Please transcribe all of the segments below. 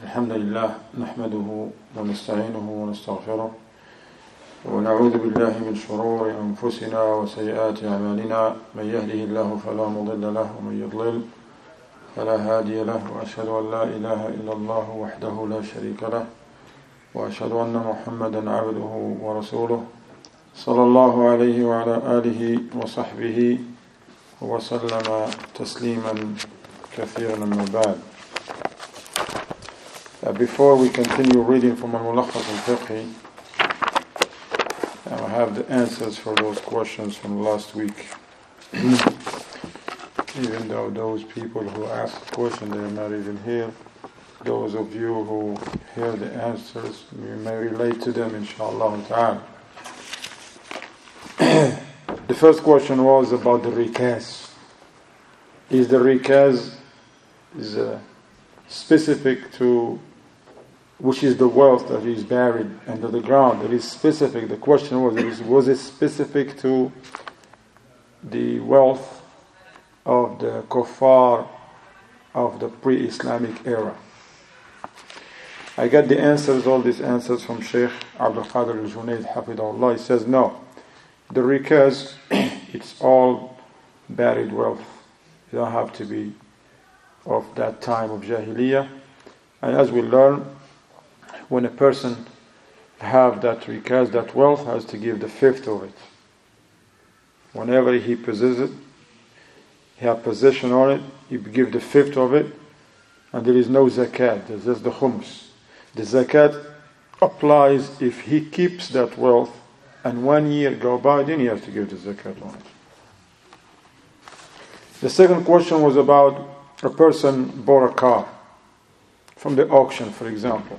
الحمد لله نحمده ونستعينه ونستغفره ونعوذ بالله من شرور أنفسنا وسيئات أعمالنا من يهده الله فلا مضل له ومن يضلل فلا هادي له وأشهد أن لا إله إلا الله وحده لا شريك له وأشهد أن محمدا عبده ورسوله صلى الله عليه وعلى آله وصحبه وسلم تسليما كثيرا أما بعد. Before we continue reading from Al-Mulakhas al-Fiqhi, I have the answers for those questions from last week. Even though those people who asked the question, they are not even here, those of you who hear the answers, you may relate to them, inshallah ta'ala. The first question was about the rikaz. Is the rikaz specific to which is the wealth that is buried under the ground? It is specific. The question was it specific to the wealth of the kuffar of the pre-Islamic era? I got the answers, all these answers from Sheikh Abdul Qadir al-Junayd Hafidahullah. He says no. The rikaz, it's all buried wealth. You don't have to be of that time of Jahiliyyah. And as we learn, when a person have that rikaz, that wealth, has to give the fifth of it. Whenever he possesses it, he has possession on it, he give the fifth of it, and there is no zakat, there's just the khums. The zakat applies if he keeps that wealth and 1 year go by, then he has to give the zakat on it. The second question was about a person bought a car from the auction, for example.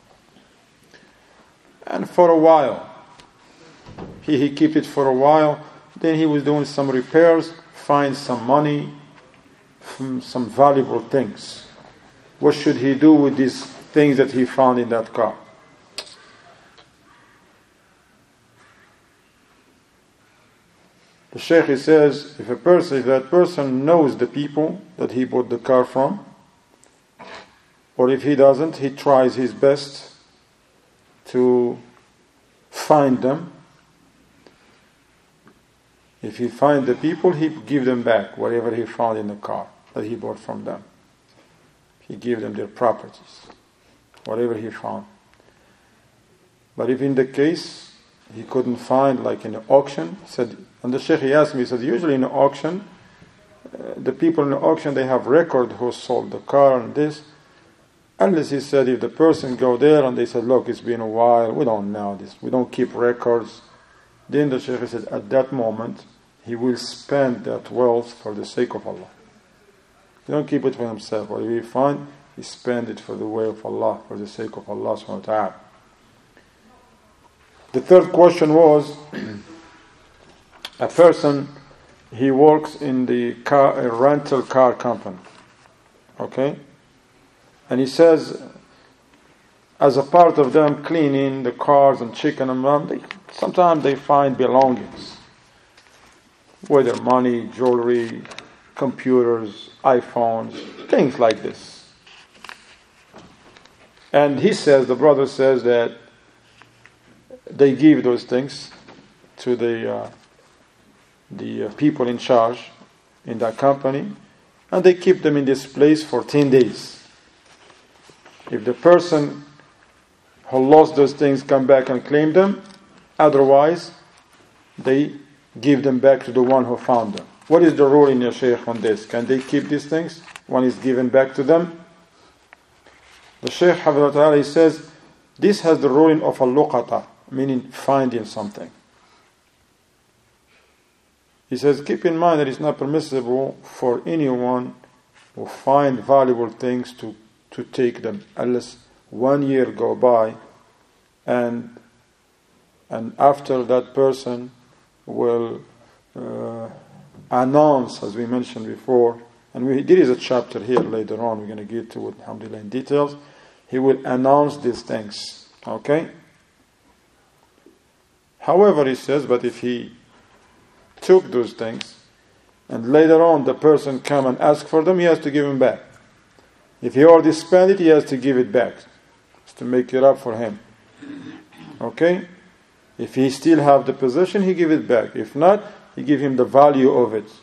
And for a while, he kept it for a while, then he was doing some repairs, find some money, some valuable things. What should he do with these things that he found in that car? The Shaykh, he says, if that person knows the people that he bought the car from, or if he doesn't, he tries his best to find them. If he finds the people, he give them back whatever he found in the car that he bought from them. He give them their properties, whatever he found. But if in the case he couldn't find, like in the auction, he said, and the Sheikh, he asked me, he said, usually in the auction, the people in the auction, they have record who sold the car and this. Unless, he said, if the person go there and they said, look, it's been a while, we don't know this, we don't keep records. Then the Shaykh said, at that moment, he will spend that wealth for the sake of Allah. He don't keep it for himself. Whatever he find, he spend it for the way of Allah, for the sake of Allah subhanahu wa ta'ala. The third question was, a person, he works in a rental car company. Okay? And he says, as a part of them cleaning the cars and checking them around, sometimes they find belongings. Whether money, jewelry, computers, iPhones, things like this. And he says, the brother says that they give those things to the people in charge in that company, and they keep them in this place for 10 days. If the person who lost those things come back and claim them, otherwise they give them back to the one who found them. What is the rule in your Shaykh on this? Can they keep these things? One is given back to them. The Shaykh Hafidhahullah Ta'ala, he says, this has the ruling of a luqata, meaning finding something. He says, keep in mind that it's not permissible for anyone who find valuable things to take them, unless 1 year go by, and after that person will announce, as we mentioned before, and there is a chapter here later on, we're going to get to it, alhamdulillah, in details. He will announce these things. Okay? However, he says, but if he took those things, and later on the person come and ask for them, he has to give them back. If he already spent it, he has to give it back. It's to make it up for him. Okay? If he still have the possession, he give it back. If not, he give him the value of it.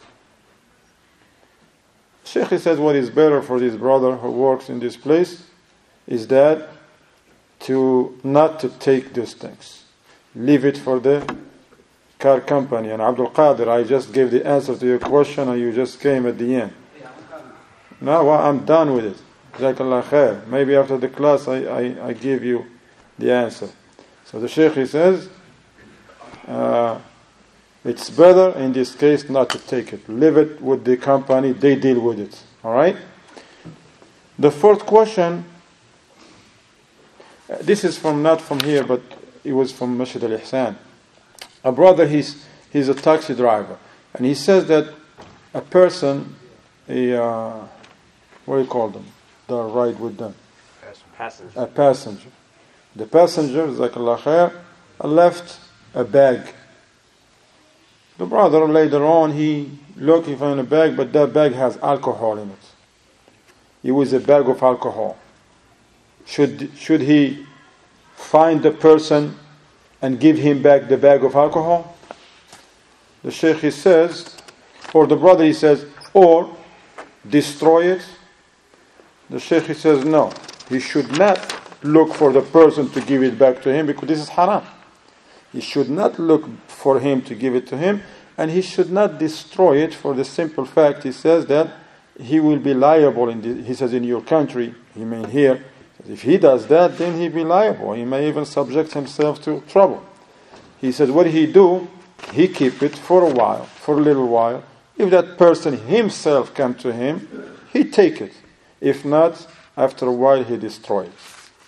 Sheikh, he says what is better for this brother who works in this place is that not to take these things. Leave it for the car company. And Abdul Qadir, I just gave the answer to your question and you just came at the end. Now well, I'm done with it. Jazakallah khair. Maybe after the class I give you the answer. So the Shaykh, he says, it's better in this case not to take it. Leave it with the company, they deal with it. Alright? The fourth question, this is not from here, but it was from Masjid al-Ihsan. A brother, he's a taxi driver, and he says that a person, what do you call them? The ride with them? Passenger. A passenger. The passenger, Jazakallah khair, left a bag. The brother later on, he looked, he found a bag, but that bag has alcohol in it. It was a bag of alcohol. Should he find the person and give him back the bag of alcohol? The Shaykh, he says, or the brother, he says, or destroy it. The Shaykh, he says, no. He should not look for the person to give it back to him because this is haram. He should not look for him to give it to him, and he should not destroy it for the simple fact, he says, that he will be liable, he says, in your country, he mean here, if he does that, then he'll be liable. He may even subject himself to trouble. He says, what he do? He keep it for a while, for a little while. If that person himself come to him, he take it. If not, after a while, he destroy it.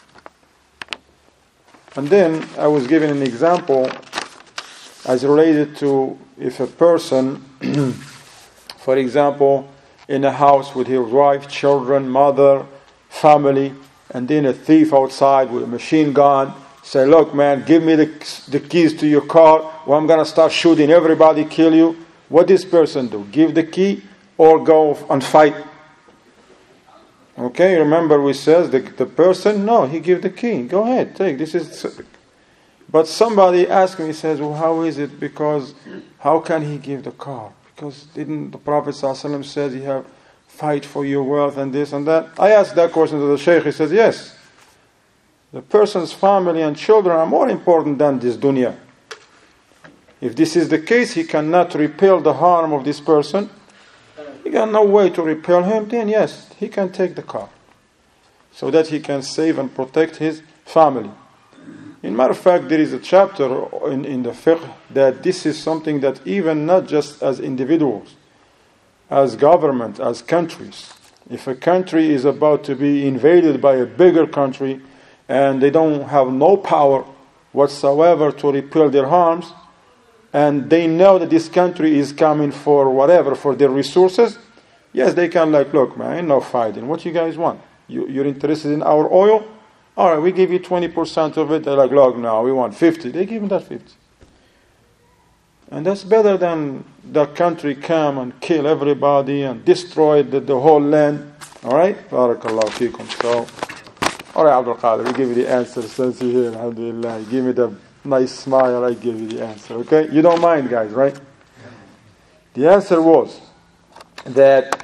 And then I was given an example as related to if a person, for example, in a house with his wife, children, mother, family, and then a thief outside with a machine gun, say, look man, give me the keys to your car, or I'm going to start shooting everybody, kill you. What this person do? Give the key or go and fight? Okay, remember we says the person, no, he give the key. Go ahead, take, this is... But somebody asked me, he says, well, how is it? Because how can he give the car? Because didn't the Prophet ﷺ says you have fight for your wealth and this and that? I asked that question to the Shaykh. He says, yes. The person's family and children are more important than this dunya. If this is the case, he cannot repel the harm of this person. He got no way to repel him, then yes, he can take the car. So that he can save and protect his family. In matter of fact, there is a chapter in the fiqh that this is something that even not just as individuals, as government, as countries. If a country is about to be invaded by a bigger country and they don't have no power whatsoever to repel their harms, and they know that this country is coming for whatever, for their resources, yes, they can look man, ain't no fighting. What you guys want? You're interested in our oil? Alright, we give you 20% of it. They're like, look, no, we want 50. They give them that 50. And that's better than the country come and kill everybody and destroy the whole land. Alright? Barakallahu feekum. So, alright, Abdul Qadir, we give you the answer since you're here. Alhamdulillah. Give me the nice smile, I give you the answer. Okay? You don't mind, guys, right? The answer was that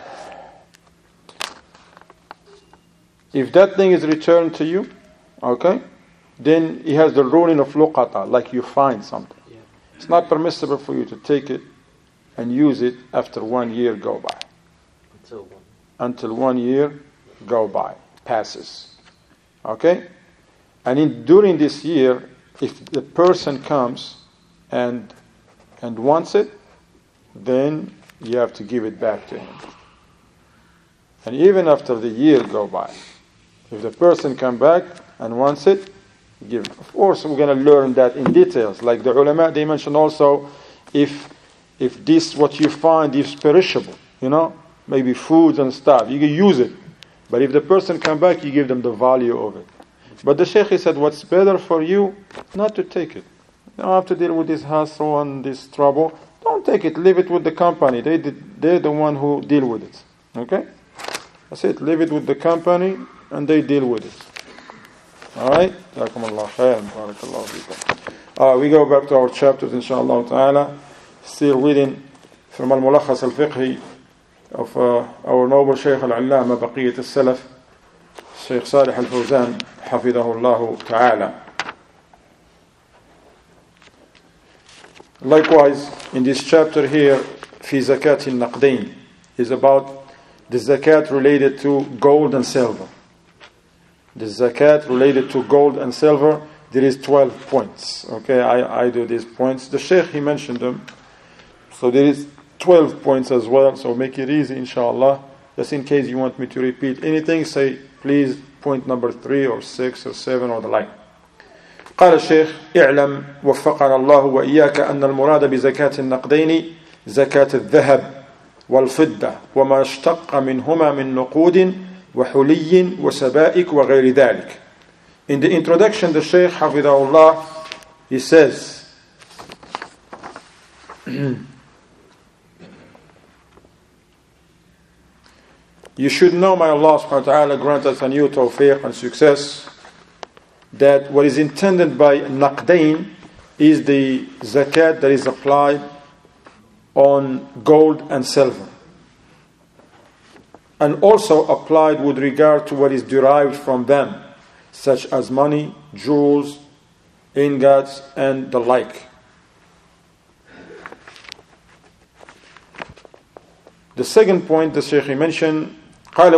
if that thing is returned to you, okay, then it has the ruling of luqata, like you find something. Yeah. It's not permissible for you to take it and use it after 1 year go by. Until 1 year go by, passes. Okay? And during this year, if the person comes and wants it, then you have to give it back to him. And even after the year go by, if the person come back and wants it, give it. Of course, we're going to learn that in details. Like the ulama, they mention also, if this what you find is perishable, maybe foods and stuff, you can use it. But if the person come back, you give them the value of it. But the Shaykh, he said, what's better for you, not to take it. You don't have to deal with this hassle and this trouble. Don't take it. Leave it with the company. They're the one who deal with it. Okay? That's it. Leave it with the company and they deal with it. Alright? Jazakumullah khair. Barakallahu fikum. We go back to our chapters, inshallah ta'ala. Still reading from Al-Mulakhas Al-Fiqhi of our noble Shaykh Al-Allama Baqiyat Al-Salaf, Shaykh Salih Al-Fawzan, Hafidahullah ta'ala. Likewise, in this chapter here, fi zakat al-naqdain, is about the zakat related to gold and silver. The zakat related to gold and silver, there is 12 points. Okay, I do these points. The Shaykh, he mentioned them. So there is 12 points as well. So make it easy, inshallah. Just in case you want me to repeat anything, say, please, point number 3 or 6 or 7 or the like. قال الشيخ اعلم وفقنا الله وإياك أن المراد بزكاة النقدين زكاة الذهب والفضة وما اشتق منهما من نقود وحلي وسبائك وغير ذلك. In the introduction, the Shaykh Hafidahullah, he says, you should know, may Allah subhanahu wa ta'ala grant us a new tawfiq and success, that what is intended by naqdain is the zakat that is applied on gold and silver, and also applied with regard to what is derived from them, such as money, jewels, ingots, and the like. The second point the Shaykh mentioned, قال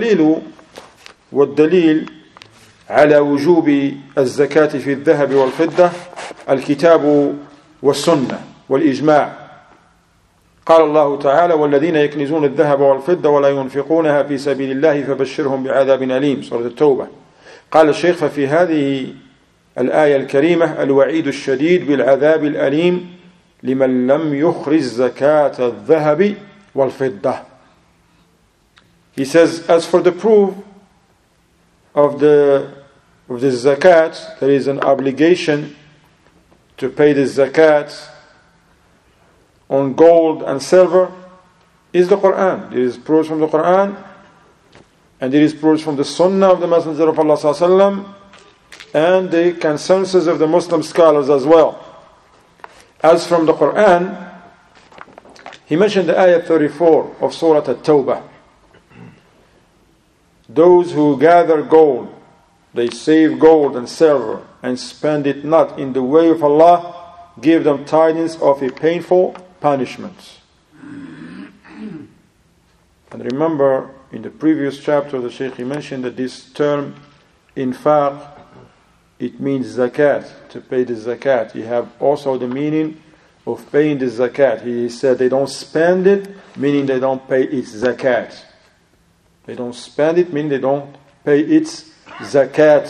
والدليل على وجوب الزكاة في الذهب والفضة الكتاب والسنة والإجماع. قال الله تعالى والذين يكنزون الذهب والفضة ولا ينفقونها في سبيل الله فبشرهم بعذاب أليم. سورة التوبة. قال الشيخ ففي هذه الآية الكريمة الوعيد الشديد بالعذاب الأليم لمن لم يخرج زكاة الذهب والفضة. He says, as for the proof of the zakat, there is an obligation to pay the zakat on gold and silver, is the Quran. There is proofs from the Quran, and there is proofs from the Sunnah of the Messenger of Allah sallallahu alaihi wasallam, and the consensus of the Muslim scholars as well. As from the Quran, he mentioned the ayah 34 of Surah At-Tawbah. Those who gather gold, they save gold and silver and spend it not in the way of Allah, give them tidings of a painful punishment. And remember, in the previous chapter, the Shaykh mentioned that this term, infaq, it means zakat, to pay the zakat. You have also the meaning of paying the zakat. He said they don't spend it, meaning they don't pay its zakat. They don't spend it, meaning they don't pay its zakat.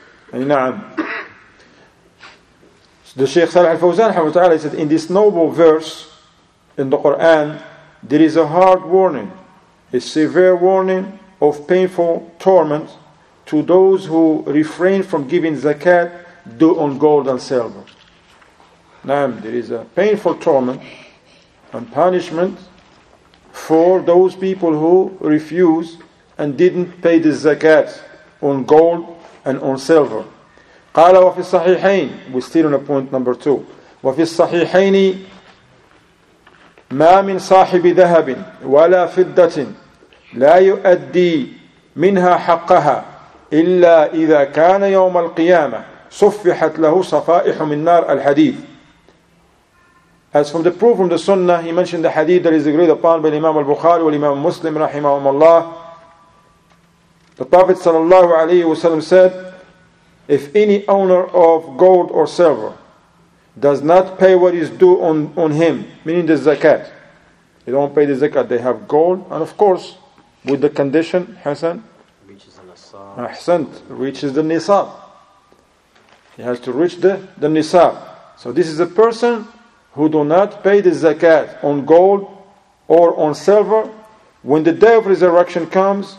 The Shaykh Salih Al-Fawzan said, in this noble verse in the Quran, there is a hard warning, a severe warning of painful torment to those who refrain from giving zakat due on gold and silver. Now, there is a painful torment and punishment for those people who refuse and didn't pay the zakat on gold and on silver. قال وفي الصحيحين, we're still on point number 2. وفي الصحيحين ما من صاحب ذهب ولا فضة لا يؤدي منها حقها إلا إذا كان يوم القيامة صفحت له صفائح من نار الحديث. As from the proof from the Sunnah, he mentioned the hadith that is agreed upon by Imam al-Bukhari and Imam Muslim rahimahumullah. The Prophet sallallahu alaihi wasallam said, if any owner of gold or silver does not pay what is due on him, meaning the zakat, they don't pay the zakat, they have gold, and of course, with the condition, Hasan, reaches the nisab. He has to reach the nisab. So this is a person who do not pay the zakat on gold or on silver. When the day of resurrection comes,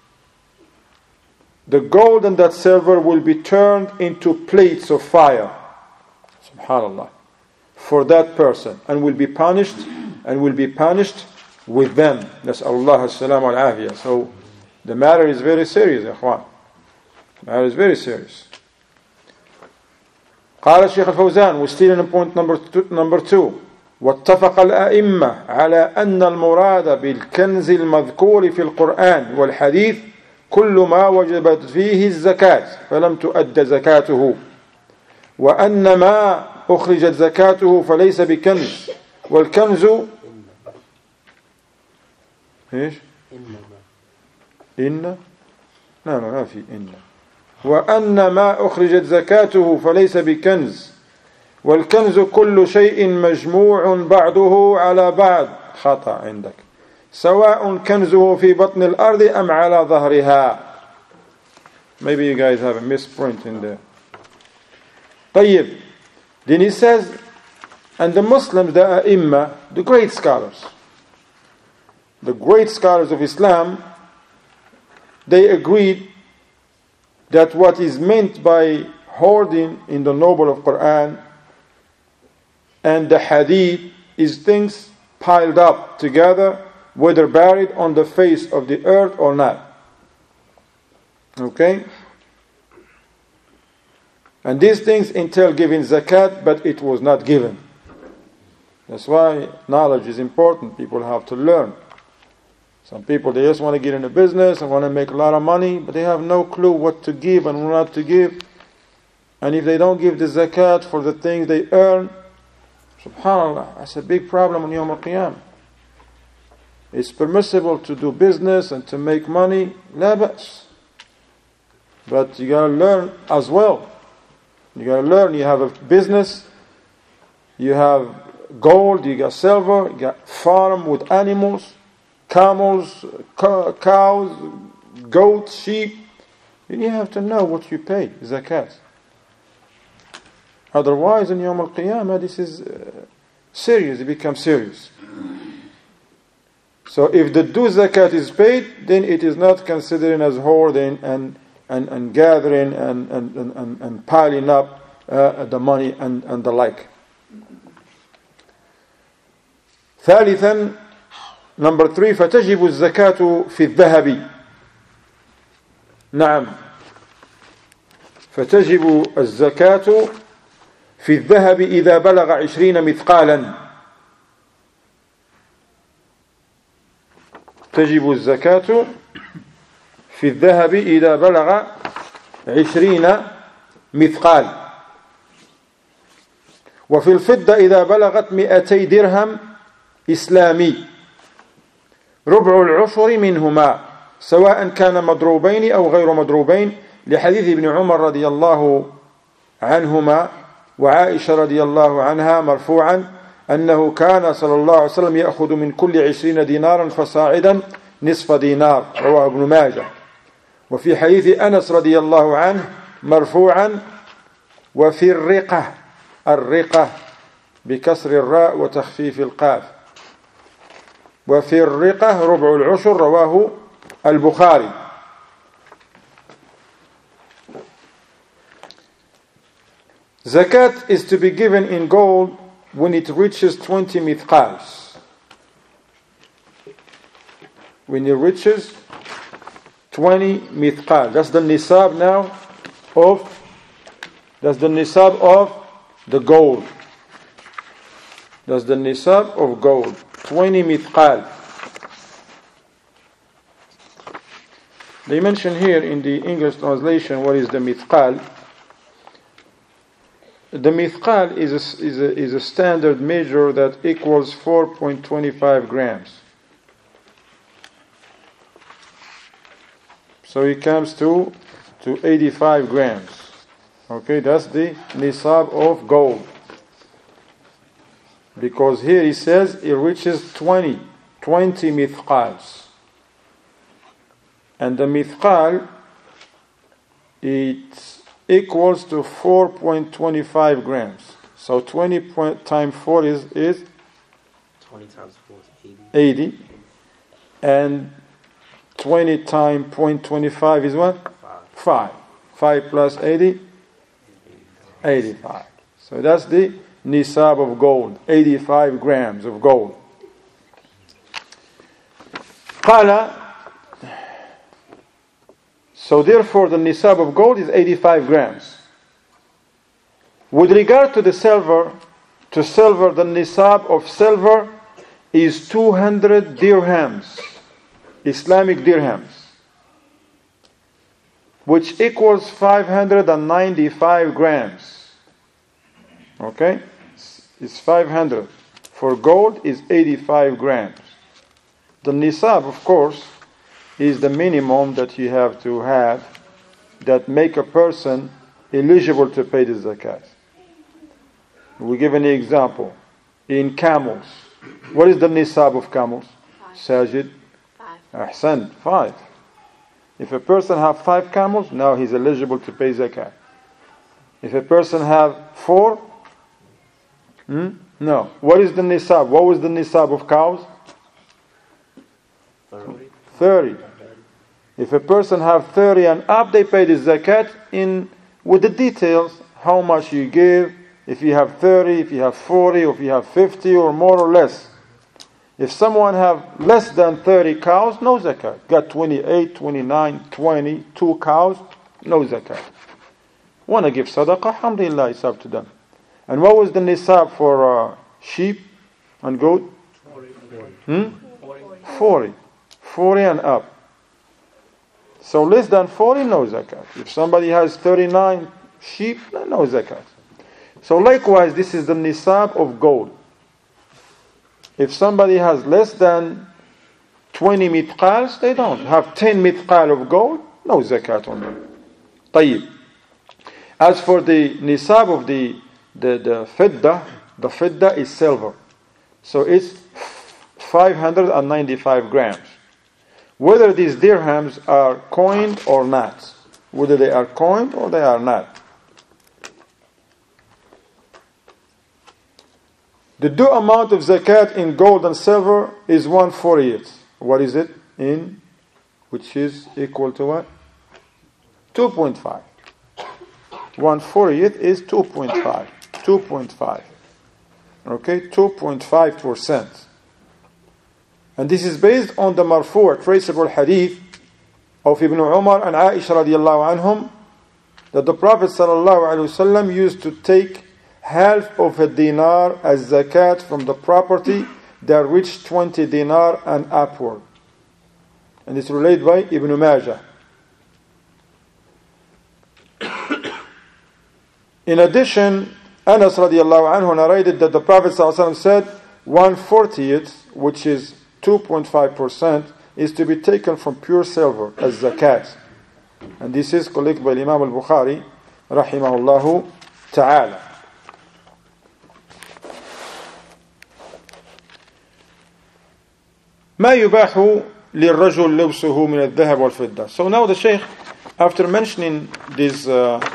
the gold and that silver will be turned into plates of fire, subhanallah, for that person, and will be punished with them. Nas'alullah as-salam al-afiyah. So The matter is very serious, ikhwan. The matter is very serious. قال الشيخ الفوزان, we're still in point number 2. واتفق الأئمة على أن المراد بالكنز المذكور في القرآن والحديث كل ما وجبت فيه الزكاة فلم تؤد زكاته وأن ما أخرجت زكاته فليس بكنز والكنز إيش؟ إن لا ما في إن وأن ما أخرجت زكاته فليس بكنز والكنز كل شيء مجموع بعضه على بعض خطأ عندك سواء كنزه في بطن الأرض أم على ظهرها. Maybe you guys have a misprint in there. طيب. Then he says, and the Muslims, the A'imma, the great scholars of Islam, they agreed that what is meant by hoarding in the noble of Quran and the hadith is things piled up together, whether buried on the face of the earth or not. Okay? And these things entail giving zakat, but it was not given. That's why knowledge is important. People have to learn. Some people, they just want to get into business and want to make a lot of money, but they have no clue what to give and what not to give. And if they don't give the zakat for the things they earn, subhanAllah, that's a big problem on Yawm al-Qiyamah. It's permissible to do business and to make money, la ba's. But you gotta learn as well. You gotta learn, you have a business, you have gold, you got silver, you got farm with animals, camels, cows, goats, sheep. And you have to know what you pay, zakat. Otherwise, in Yawm al-Qiyamah, this is serious, it becomes serious. So if the due zakat is paid, then it is not considered as hoarding and gathering and piling up the money and the like. ثالثا, number 3, فتجب الزكاة في الذهب. نعم, فتجب الزكاة في الذهب إذا بلغ 20 مثقالا. تجب الزكاة في الذهب إذا بلغ 20 مثقال. وفي الفضة إذا بلغت 200 درهم إسلامي ربع العشر منهما سواء كان مضروبين أو غير مضروبين لحديث ابن عمر رضي الله عنهما وعائشة رضي الله عنها مرفوعا أنه كان صلى الله عليه وسلم يأخذ من كل 20 دينارا فصاعدا نصف دينار رواه ابن ماجه. وفي حديث أنس رضي الله عنه مرفوعا وفي الرقة بكسر الراء وتخفيف القاف وفي الرقة ربع العشر رواه البخاري. Zakat is to be given in gold when it reaches 20 mithqals. When it reaches 20 mithqal. That's the nisab now that's the nisab of the gold. That's the nisab of gold. 20 mithqal. They mention here in the English translation what is the mithqal. The mithqal is a standard measure that equals 4.25 grams. So it comes to 85 grams. Okay, that's the nisab of gold. Because here he says it reaches 20 mithqals. And the mithqal, it equals to 4.25 grams. So 20 times 4 is 20 times 4 is 80. And 20 times 0.25 is what? 5. 5 plus 80? 85. So that's the nisab of gold. 85 grams of gold. قال So therefore the nisab of gold is 85 grams. With regard to the silver, the nisab of silver is 200 dirhams, Islamic dirhams, which equals 595 grams. Okay? It's 500. For gold is 85 grams. The nisab, of course, is the minimum that you have to have that make a person eligible to pay the zakat. We give an example. In camels, what is the nisab of camels? Sajid? 5. Ahsan, 5. If a person have 5 camels, now he's eligible to pay zakat. If a person have 4, no. What is the nisab? What was the nisab of cows? 30. If a person have 30 and up, they pay the zakat with the details, how much you give, if you have 30, if you have 40, or if you have 50 or more or less. If someone have less than 30 cows, no zakat. Got 28, 29, 20, 2 cows, no zakat. Want to give sadaqah, alhamdulillah, it's up to them. And what was the nisab for sheep and goat? 40. 40 and up. So less than 40, no zakat. If somebody has 39 sheep, no zakat. So likewise, this is the nisab of gold. If somebody has less than 20 mithqals, they don't. Have 10 mithqal of gold, no zakat on them. طيب. As for the nisab of the fidda is silver. So it's 595 grams. Whether these dirhams are coined or not. Whether they are coined or they are not. The due amount of zakat in gold and silver is 1/40th. What is it? Which is equal to what? 2.5. 1/40th is 2.5. 2.5. Okay, 2.5%. And this is based on the marfu', traceable hadith of Ibn Umar and Aisha radiallahu anhum, that the Prophet sallallahu alaihi wasallam used to take half of a dinar as zakat from the property that reached 20 dinar and upward. And it's related by Ibn Majah. In addition, Anas radiallahu anhu narrated that the Prophet sallallahu alaihi wasallam said 1/40th, which is 2.5%, is to be taken from pure silver as zakat. And this is collected by Imam al-Bukhari rahimahullahu ta'ala. ما يباح للرجل لبسه من الذهب والفضة. So now the Shaykh, after mentioning these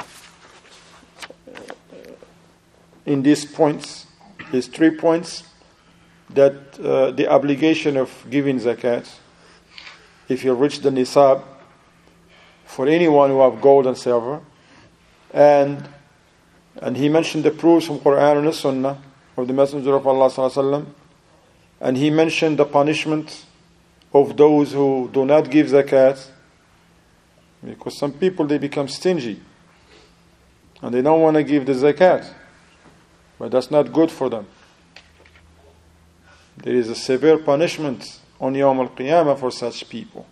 in these points, these 3 points, that the obligation of giving zakat, if you reach the nisab, for anyone who have gold and silver, and he mentioned the proofs from Quran and the Sunnah of the Messenger of Allah sallallahu alaihi wasallam, and he mentioned the punishment of those who do not give zakat, because some people, they become stingy and they don't want to give the zakat, but that's not good for them. There is a severe punishment on Yawm al-Qiyamah for such people.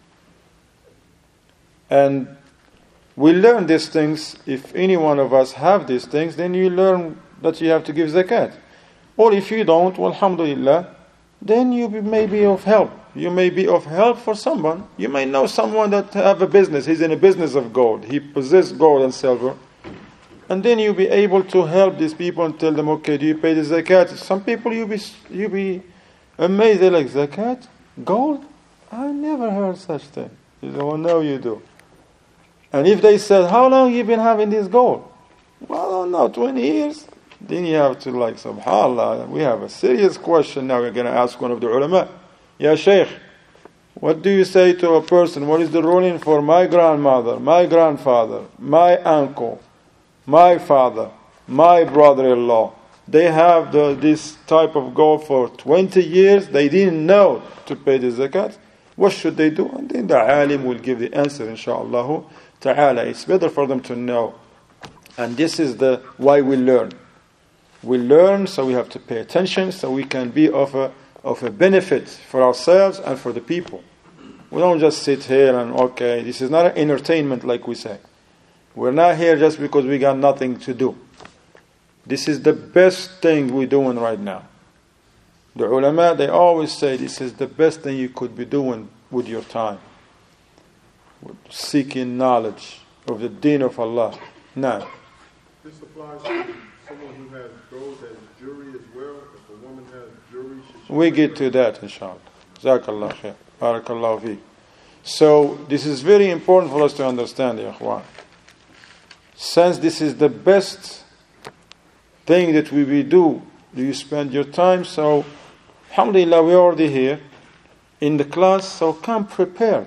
And we learn these things. If any one of us have these things, then you learn that you have to give zakat. Or if you don't, well, alhamdulillah, then you may be of help. You may be of help for someone. You may know someone that have a business. He's in a business of gold. He possesses gold and silver. And then you'll be able to help these people and tell them, okay, do you pay the zakat? Some people you'll be amazed. They're like, zakat? Gold? I never heard such thing. You say, well, no, you do. And if they said, how long you been having this gold? Well, I don't know, 20 years. Then you have to like, subhanAllah, we have a serious question now. We're going to ask one of the ulama. Ya Shaykh, what do you say to a person? What is the ruling for my grandmother, my grandfather, my uncle, my father, my brother-in-law? They have this type of gold for 20 years. They didn't know to pay the zakat. What should they do? And then the alim will give the answer, inshaAllah, ta'ala. It's better for them to know. And this is why we learn. We learn, so we have to pay attention, so we can be of a benefit for ourselves and for the people. We don't just sit here and, okay, this is not an entertainment like we say. We're not here just because we got nothing to do. This is the best thing we're doing right now. The ulama, they always say this is the best thing you could be doing with your time. Seeking knowledge of the deen of Allah. Now, this applies to someone who has goes as jury as well. If a woman has jury, we get to that, inshallah. Jazakallah khair. Barakallahu feek. So, this is very important for us to understand, ya ikhwan. Since this is the best thing that we will do you spend your time, so alhamdulillah, we're already here in the class, so come prepared.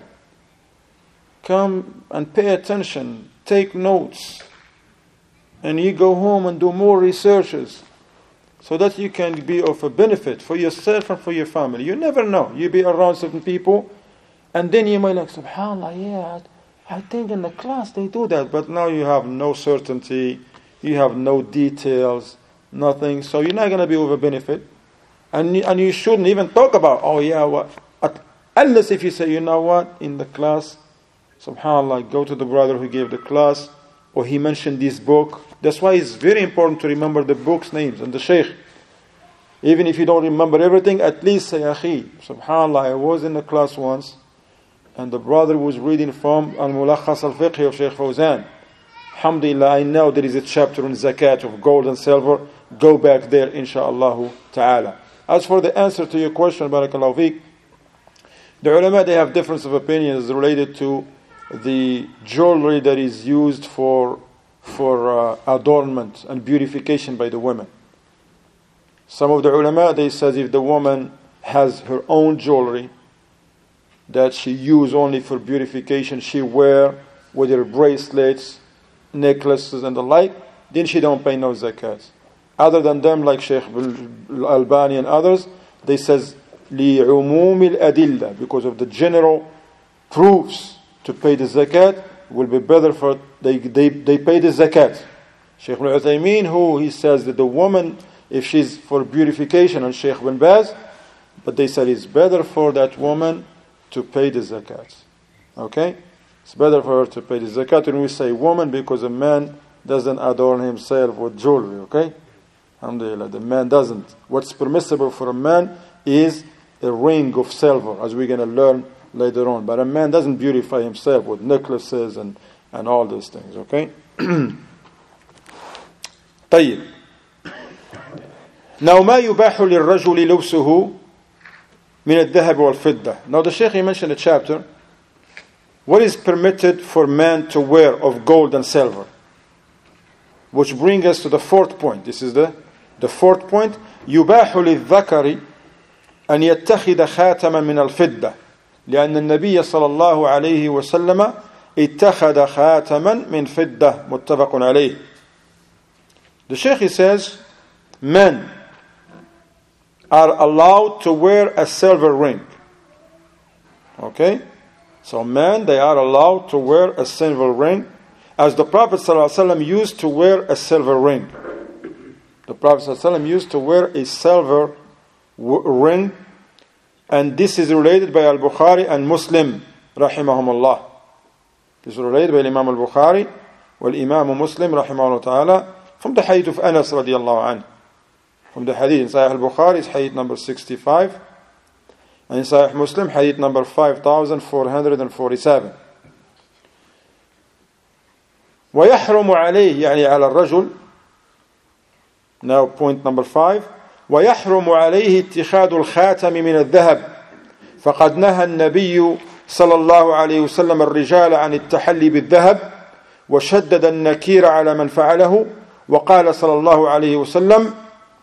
Come and pay attention, take notes, and you go home and do more researches so that you can be of a benefit for yourself and for your family. You never know. You be around certain people and then you might like, subhanAllah, yeah, I think in the class they do that, but now you have no certainty, you have no details, nothing, so you're not going to be of a benefit. And you shouldn't even talk about, oh yeah, what? Unless if you say, you know what, in the class, subhanAllah, go to the brother who gave the class, or he mentioned this book. That's why it's very important to remember the book's names and the shaykh. Even if you don't remember everything, at least say, akhi, subhanAllah, I was in the class once, and the brother was reading from Al-Mulakhas Al-Fiqhi of Shaykh Fawzan. Alhamdulillah, I know there is a chapter on zakat of gold and silver. Go back there, insha'Allah ta'ala. As for the answer to your question, barakallahu feek, the ulama, they have difference of opinions related to the jewelry that is used for adornment and beautification by the women. Some of the ulama, they says if the woman has her own jewelry that she use only for beautification, she wear with her bracelets, necklaces and the like, then she don't pay no zakat. Other than them, like Sheikh Al-Albani and others, they says لِعُمُومِ الْأَدِلَّةِ, because of the general proofs to pay the zakat, will be better for they pay the zakat. Sheikh Al-Uthaymeen, who he says that the woman, if she's for beautification, and Sheikh Bin Baz, but they said it's better for that woman to pay the zakat. Okay? It's better for her to pay the zakat. And we say woman because a man doesn't adorn himself with jewelry. Okay? Alhamdulillah, the man doesn't. What's permissible for a man is a ring of silver, as we're going to learn later on. But a man doesn't beautify himself with necklaces and all those things. Okay? طيب. Now ما يباح للرجل لبسه من الذهب والفضة. Now the Shaykh, he mentioned a chapter. What is permitted for man to wear of gold and silver? Which brings us to the fourth point. This is the fourth point. يباح للذكر أن يتخذ خاتما من الفضة لأن النبي صلى الله عليه وسلم اتخذ خاتما من فضة متفق عليه. The Shaykh, he says, men are allowed to wear a silver ring. Okay? So men, they are allowed to wear a silver ring, as the Prophet ﷺ used to wear a silver ring. The Prophet ﷺ used to wear a silver ring, and this is related by Al-Bukhari and Muslim, rahimahumullah. This is related by Imam Al-Bukhari wal Imam Muslim, rahimahullah ta'ala, from the hadith of Anas radiallahu anhu. From the hadith in Sahih Al-Bukhari is hadith number 65, and in Sahih Muslim hadith number 5447. ويحرم عليه, يعني على الرجل. Now point number 5. ويحرم عليه اتخاذ الخاتم من الذهب فقد نهى النبي صلى الله عليه وسلم الرجال عن التحلي بالذهب وشدد النكير على من فعله وقال صلى الله عليه وسلم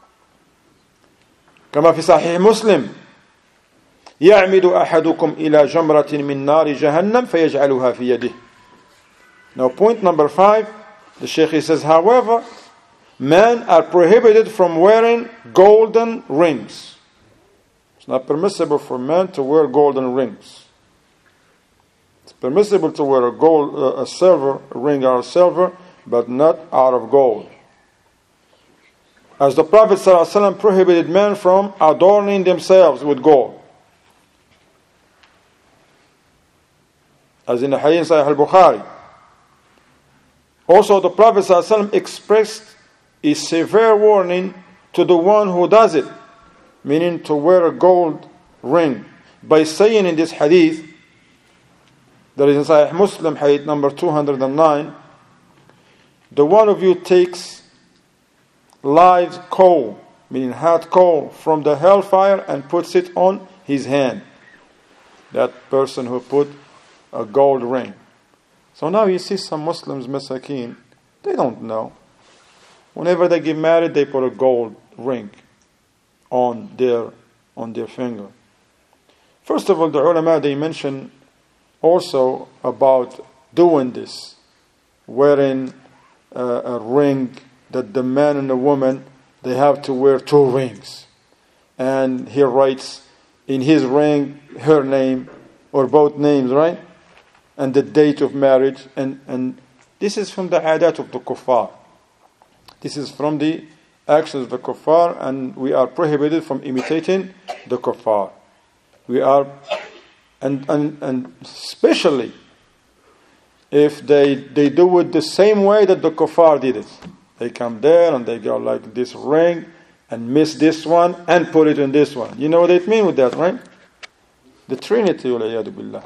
كما في صحيح مسلم يعمد أحدكم إلى جمرة من نار جهنم فيجعلها في يده. Now point number 5, the Shaykh says, however, men are prohibited from wearing golden rings. It's not permissible for men to wear golden rings. It's permissible to wear a silver ring out of silver, but not out of gold. As the Prophet ﷺ prohibited men from adorning themselves with gold. As in the Hadith Sahih al-Bukhari. Also, the Prophet ﷺ expressed a severe warning to the one who does it, meaning to wear a gold ring, by saying in this hadith, that is in Sahih Muslim, hadith number 209, the one of you takes live coal, meaning hot coal, from the hellfire and puts it on his hand. That person who put a gold ring. So now you see some Muslims, masakeen, they don't know. Whenever they get married, they put a gold ring on their finger. First of all, the ulama, they mention also about doing this, wearing a ring, that the man and the woman, they have to wear 2 rings. And he writes in his ring her name, or both names, right? And the date of marriage. And this is from the adat of the kuffar. This is from the actions of the kuffar, and we are prohibited from imitating the kuffar. We are, and especially if they do it the same way that the kuffar did it. They come there and they go like this ring and miss this one and put it in this one. You know what they mean with that, right? The Trinity, waliyadu billah.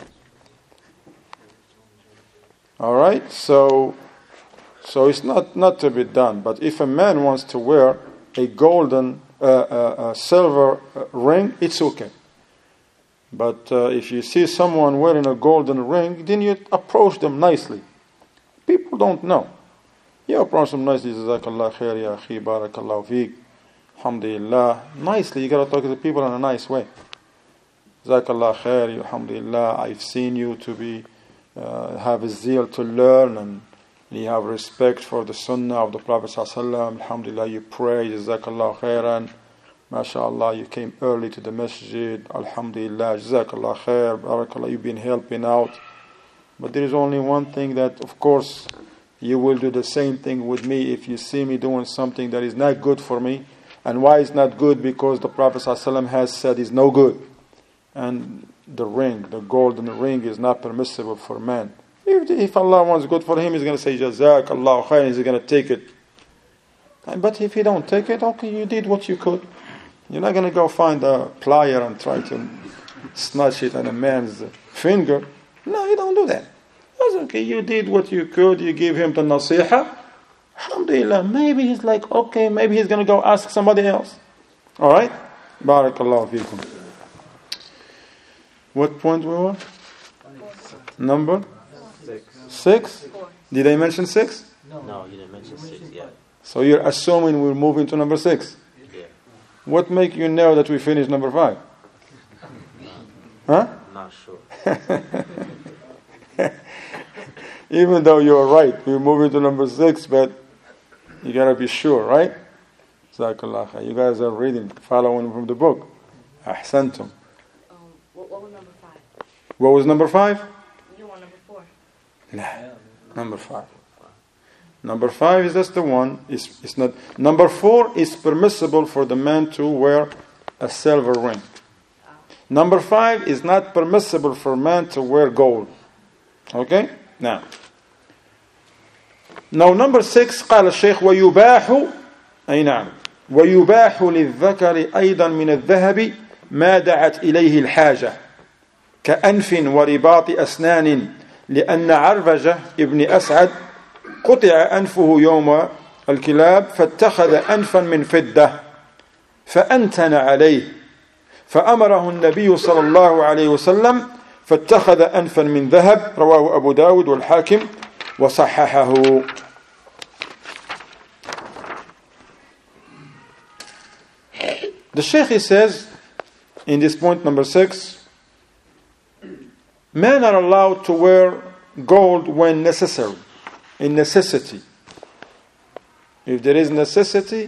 Alright, so it's not to be done. But if a man wants to wear a golden, silver ring, it's okay. But if you see someone wearing a golden ring, then you approach them nicely. People don't know. You approach them nicely, Jazakallah khair, ya akhi, barakallahu feek, alhamdulillah. Nicely, you gotta talk to the people in a nice way. Jazakallah khair, alhamdulillah, I've seen you to be, have a zeal to learn, and you have respect for the sunnah of the Prophet sallallahu alhamdulillah, you pray, Jazakallah khairan, mashallah, you came early to the masjid, alhamdulillah, Jazakallah khair, barakallah, you've been helping out. But there is only one thing that, of course, you will do the same thing with me if you see me doing something that is not good for me. And why it's not good? Because the Prophet ﷺ has said it's no good. And the ring, the golden ring, is not permissible for man. If Allah wants good for him, he's going to say, Jazakallah khair, he's going to take it. But if you don't take it, okay, you did what you could. You're not going to go find a plier and try to snatch it on a man's finger. No, you don't do that. That's okay, you did what you could, you give him the nasiha. Alhamdulillah, maybe he's like, okay, maybe he's going to go ask somebody else. Alright? Barakallahu feekum. What point we were? Number? 6. Did I mention 6? No, you didn't mention 6 yet. So you're assuming we're moving to number 6? Yeah. What make you know that we finished number 5? Huh? Not sure. Even though you're right, we're moving to number 6, but you gotta be sure, right? Jazakallah khair. You guys are reading, following from the book. Ahsantum. What was number 5? What was number 5? You want number 4? No, number 5. Number 5 is just the one. It's not. Number 4 is permissible for the man to wear a silver ring. Number 5 is not permissible for man to wear gold. Okay? Now number 6 قال الشيخ ويباح أي نعم ويباح للذكر أيضا من الذهب ما دعت إليه الحاجة كأنف ورباط أسنان لأن عرفجة ابن أسعد قطع أنفه يوم الكلاب فاتخذ أنفا من فضة فأنتن عليه فأمره النبي صلى الله عليه وسلم فاتخذ أنفا من ذهب رواه أبو داود والحاكم وصححه. The Shaykh says in this point number 6, men are allowed to wear gold when necessary, in necessity. If there is necessity,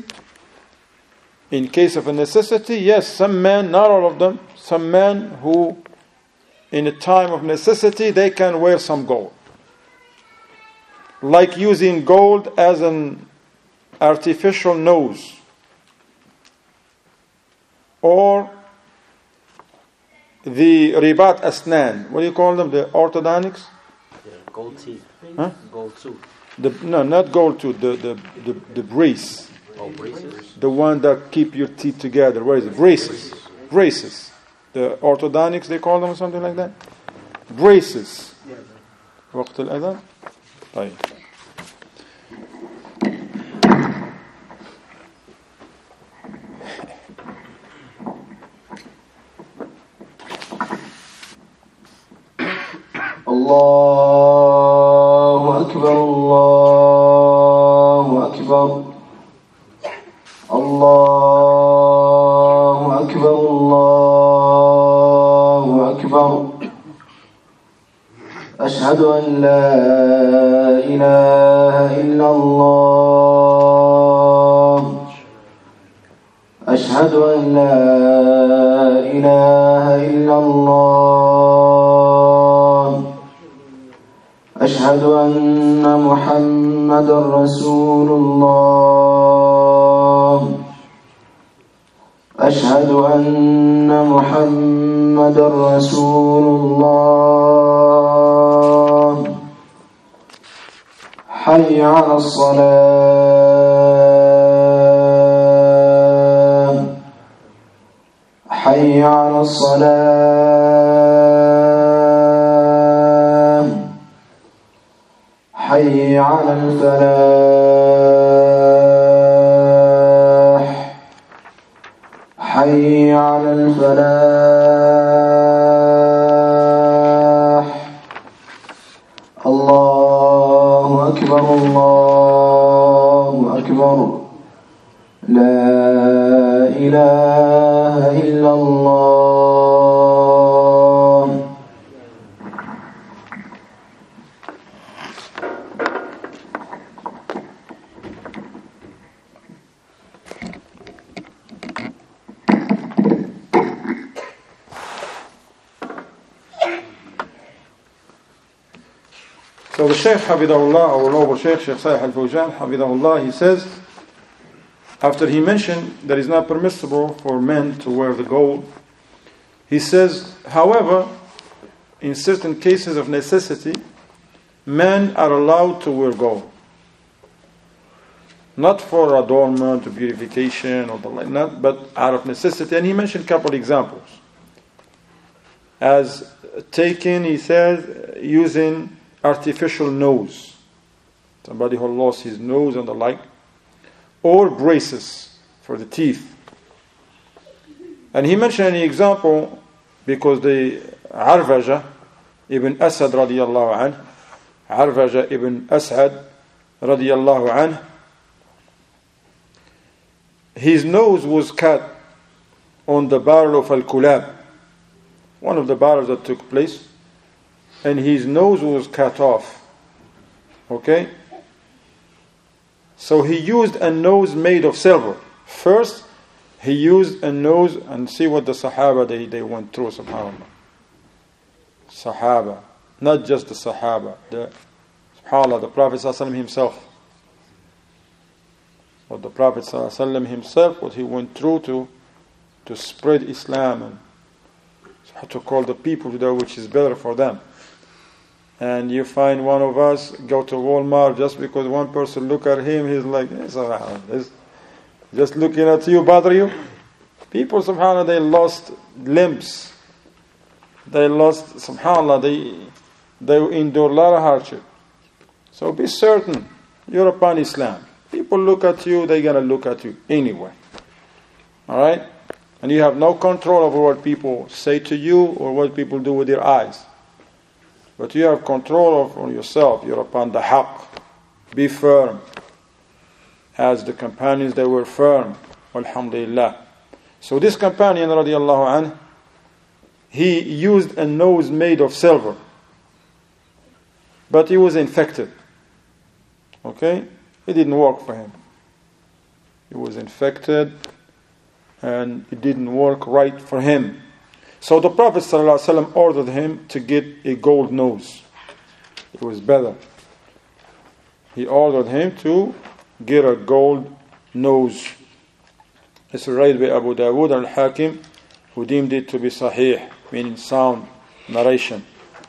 in case of a necessity, yes, some men, not all of them, some men who in a time of necessity, they can wear some gold. Like using gold as an artificial nose, or the ribat asnan. What do you call them? The orthodontics? Yeah, gold teeth. Huh? Gold tooth. No, not gold tooth. The brace. Oh, braces? The one that keep your teeth together. Where is it? Braces. Braces. The orthodontics, they call them, or something like that. Braces. وقت الأذان. طيب. الله أكبر الله أكبر الله أكبر الله أكبر أشهد أن لا إله إلا الله أشهد أن لا إله إلا الله أشهد أن محمدا رسول الله أشهد أن محمدا رسول الله حي على الصلاة حي على الصلاة حي على الفلاح حي على الفلاح الله أكبر الله أكبر لا إله إلا الله. So the Shaykh Hafidahullah, our noble Shaykh, Shaykh Salih Al-Fawzan Hafidahullah, he says, after he mentioned that it's not permissible for men to wear the gold, he says, however, in certain cases of necessity, men are allowed to wear gold. Not for adornment or beautification or the like, not, but out of necessity. And he mentioned a couple of examples. As taking, he says, using artificial nose. Somebody who lost his nose and the like. Or braces for the teeth. And he mentioned an example because the Arvaja ibn Asad radiyallahu anh, Arvaja ibn Asad radiyallahu anh, his nose was cut on the battle of Al-Kulab, one of the battles that took place, and his nose was cut off. Okay? So he used a nose made of silver. First, he used a nose, and see what the Sahaba they went through, subhanAllah. Sahaba. Not just the Sahaba. SubhanAllah, the Prophet ﷺ himself. What the Prophet ﷺ himself, what he went through to spread Islam and to call the people to that which is better for them. And you find one of us go to Walmart just because one person look at him, he's like, just looking at you bother you? People, subhanAllah, they lost limbs. They lost, subhanAllah, they endure a lot of hardship. So be certain, you're upon Islam. People look at you, they're going to look at you anyway. Alright? And you have no control over what people say to you or what people do with their eyes. But you have control over yourself. You're upon the haqq. Be firm. As the companions, they were firm. Alhamdulillah. So this companion, radiallahu anh, he used a nose made of silver. But he was infected. Okay? It didn't work for him. He was infected and it didn't work right for him. So the Prophet ﷺ ordered him to get a gold nose. It was better. He ordered him to get a gold nose. It's raised by Abu Dawood and Al-Hakim, who deemed it to be sahih, meaning sound narration.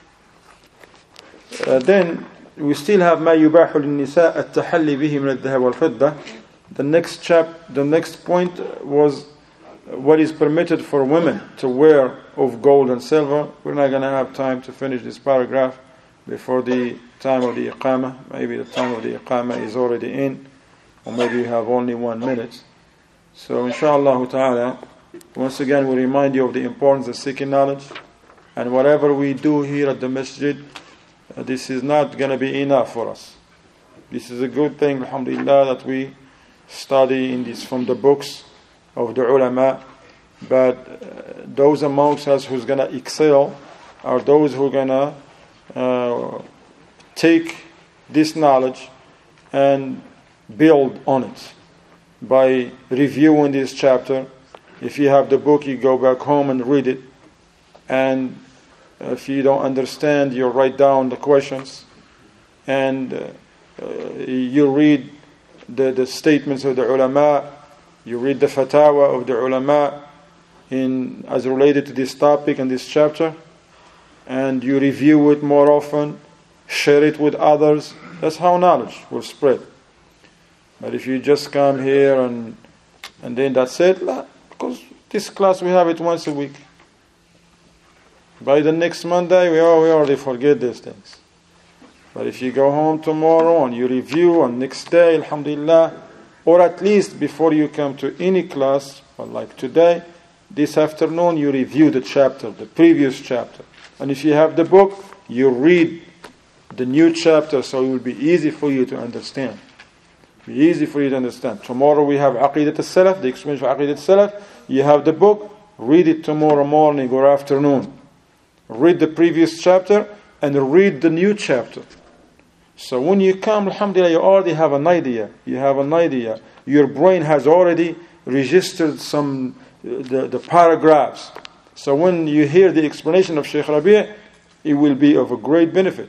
Then we still have ما يباح للنساء التحلي به من الذهب والفضة. The next point was what is permitted for women to wear of gold and silver. We're not going to have time to finish this paragraph before the time of the iqamah. Maybe the time of the iqamah is already in, or maybe you have only 1 minute. So inshallah ta'ala, once again we remind you of the importance of seeking knowledge, and whatever we do here at the masjid, this is not going to be enough for us. This is a good thing, alhamdulillah, that we study in this from the books of the ulama, but those amongst us who's going to excel are those who are going to take this knowledge and build on it by reviewing this chapter. If you have the book, you go back home and read it, and if you don't understand, you write down the questions, and you read the statements of the ulama, you read the fatwa of the ulama as related to this topic and this chapter, and you review it more often, share it with others. That's how knowledge will spread. But if you just come here and then that's it, because this class we have it once a week. By the next Monday, we already forget these things. But if you go home tomorrow and you review, and next day, alhamdulillah, or at least before you come to any class, like today, this afternoon, you review the chapter, the previous chapter. And if you have the book, you read the new chapter, so it will be easy for you to understand. Tomorrow we have Aqidat al-Salaf, the explanation of Aqidat al-Salaf. You have the book, read it tomorrow morning or afternoon. Read the previous chapter and read the new chapter. So when you come, alhamdulillah, you already have an idea. Your brain has already registered the paragraphs. So when you hear the explanation of Shaykh Rabi', it will be of a great benefit.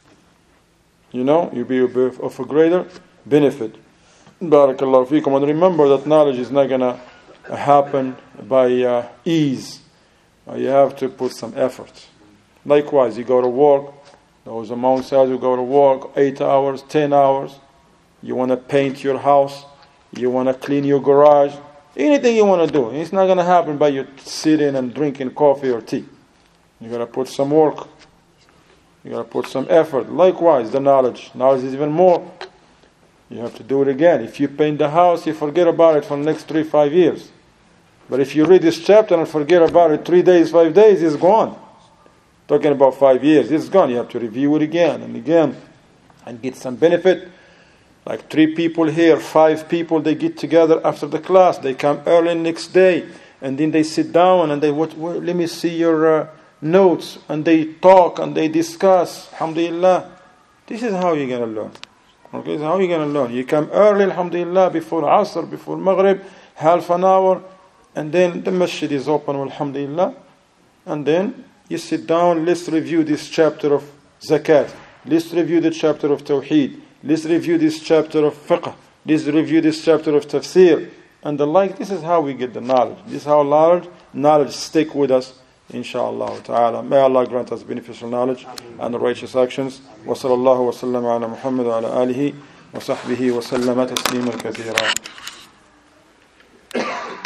You'll be of a greater benefit. Barakallahu feekum. And remember that knowledge is not going to happen by ease. You have to put some effort. Likewise, you go to work. Those amongst us who go to work 8 hours, 10 hours. You want to paint your house. You want to clean your garage. Anything you want to do. It's not going to happen by you sitting and drinking coffee or tea. You got to put some work. You got to put some effort. Likewise, the knowledge. Knowledge is even more. You have to do it again. If you paint the house, you forget about it for the next 3-5 years. But if you read this chapter and forget about it 3 days, 5 days, it's gone. Talking about 5 years, it's gone. You have to review it again and again and get some benefit. Like 3 people here, 5 people, they get together after the class. They come early next day and then they sit down and they, let me see your notes. And they talk and they discuss. Alhamdulillah. This is how you're going to learn. Okay, this is how you're going to learn. You come early, alhamdulillah, before Asr, before Maghrib, half an hour. And then the masjid is open, alhamdulillah. And then you sit down, let's review this chapter of zakat. Let's review the chapter of tawheed. Let's review this chapter of fiqh. Let's review this chapter of tafsir. And the like, this is how we get the knowledge. This is how knowledge stick with us, inshallah ta'ala. May Allah grant us beneficial knowledge and righteous actions. Wa sallallahu wa sallam ala Muhammad wa ala alihi wa sahbihi wa sallama tasliman kathira.